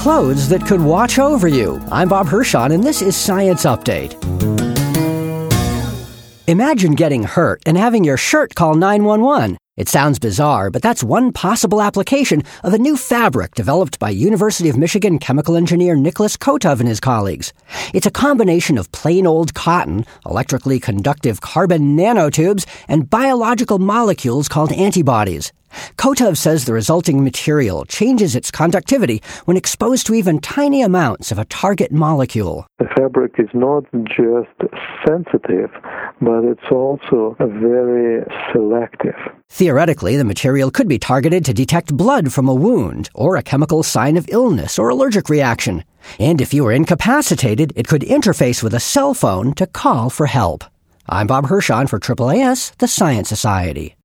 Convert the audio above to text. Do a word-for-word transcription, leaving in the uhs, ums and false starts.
clothes that could watch over you. I'm Bob Hirschon, and this is Science Update. Imagine getting hurt and having your shirt call nine one one. It sounds bizarre, but that's one possible application of a new fabric developed by University of Michigan chemical engineer Nicholas Kotov and his colleagues. It's a combination of plain old cotton, electrically conductive carbon nanotubes, and biological molecules called antibodies. Kotov says the resulting material changes its conductivity when exposed to even tiny amounts of a target molecule. The fabric is not just sensitive, but it's also very selective. Theoretically, the material could be targeted to detect blood from a wound or a chemical sign of illness or allergic reaction. And if you were incapacitated, it could interface with a cell phone to call for help. I'm Bob Hirschon for A A A S, the Science Society.